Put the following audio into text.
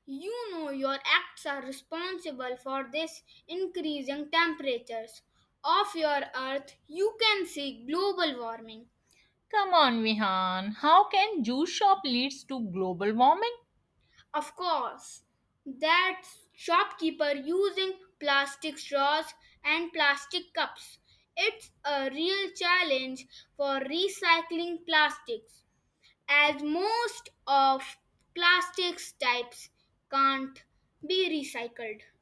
You know your acts are responsible for this increasing temperatures of your earth. You can see global warming. Come on, Vihan. How can juice shop leads to global warming? Of course, that shopkeeper using plastic straws and plastic cups. It's a real challenge for recycling plastics as most of plastics types can't be recycled.